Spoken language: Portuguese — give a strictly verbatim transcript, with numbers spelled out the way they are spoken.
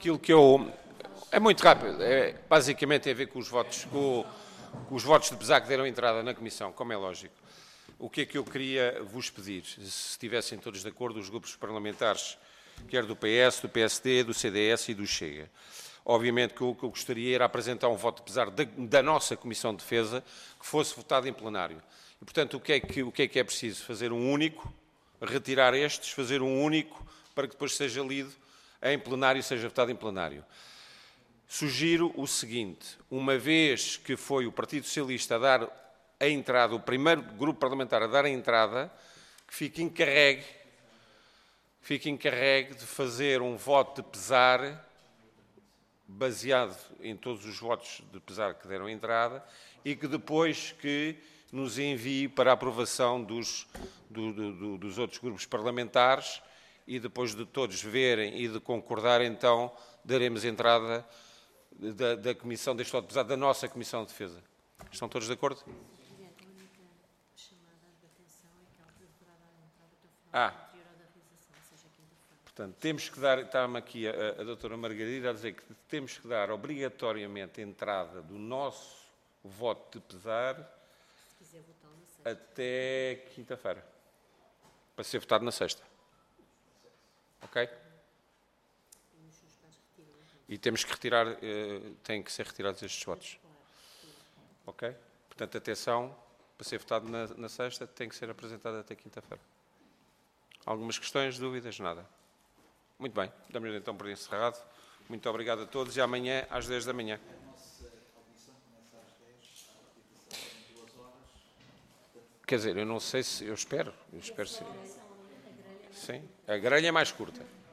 Aquilo que eu... É muito rápido. É, basicamente tem a ver com os votos, com, com os votos de pesar que deram entrada na Comissão, como é lógico. O que é que eu queria vos pedir? Se estivessem todos de acordo, os grupos parlamentares, quer do P S, do P S D, do C D S e do Chega. Obviamente que o que eu gostaria era apresentar um voto de pesar da, da nossa Comissão de Defesa que fosse votado em plenário. E, portanto, o que, é que, o que é que é preciso? Fazer um único, retirar estes, fazer um único, para que depois seja lido em plenário e seja votado em plenário. Sugiro o seguinte, uma vez que foi o Partido Socialista a dar a entrada, o primeiro grupo parlamentar a dar a entrada, que fique encarregue, fique encarregue de fazer um voto de pesar baseado em todos os votos de pesar que deram entrada e que depois que nos envie para a aprovação dos, do, do, dos outros grupos parlamentares e depois de todos verem e de concordar, então daremos entrada da, da Comissão deste voto de pesar, da nossa Comissão de Defesa. Estão todos de acordo? Ah, portanto, temos que dar, está-me aqui a, a doutora Margarida a dizer que temos que dar obrigatoriamente entrada do nosso voto de pesar até quinta-feira, para ser votado na sexta. Ok? E temos que retirar, uh, têm que ser retirados estes votos. Ok? Portanto, atenção, para ser votado na, na sexta, tem que ser apresentado até quinta-feira. Algumas questões, dúvidas? Nada. Muito bem, damos então por encerrado. Muito obrigado a todos e amanhã às dez da manhã. Quer dizer, eu não sei se... Eu espero. Eu espero sim. Sim. A grelha é mais curta.